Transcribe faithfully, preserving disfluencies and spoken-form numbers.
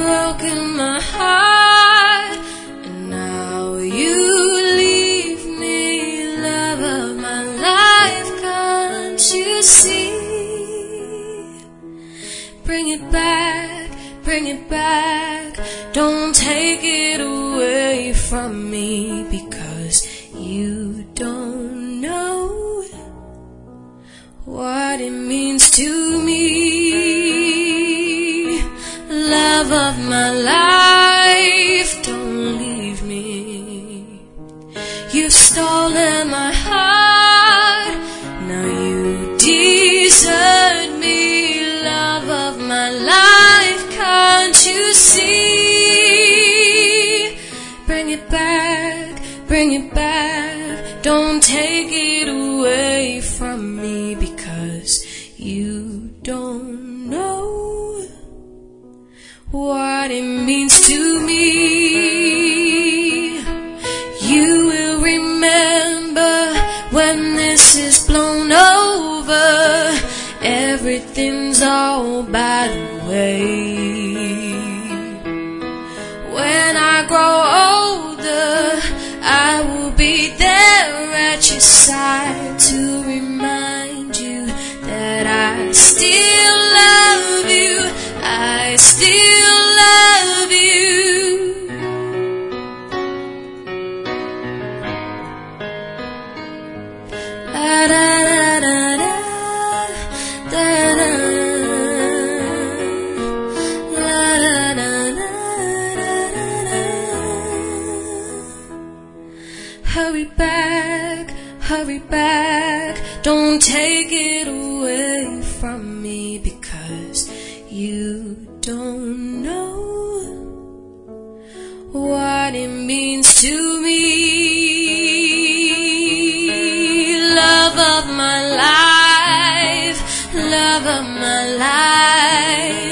broken my heart, and now you leave me, love of my life. Can't you see? Bring it back, bring it back. Don't take it away from me, because you don't know what it means to me. Love of my life, don't leave me. You've stolen my heart, now you desert me. Love of my life, can't you see? Bring it back, bring it back. Don't take it away from me, because you don't know what it means to me. You will remember when this is blown over, everything's all by the way. When I grow older, I will be there at your side to remind you that I still love you, I still love you. Da da da da da da da da. Hurry back, hurry back. Don't take it away from me, because you don't know what it means to me. Love of my life, love of my life.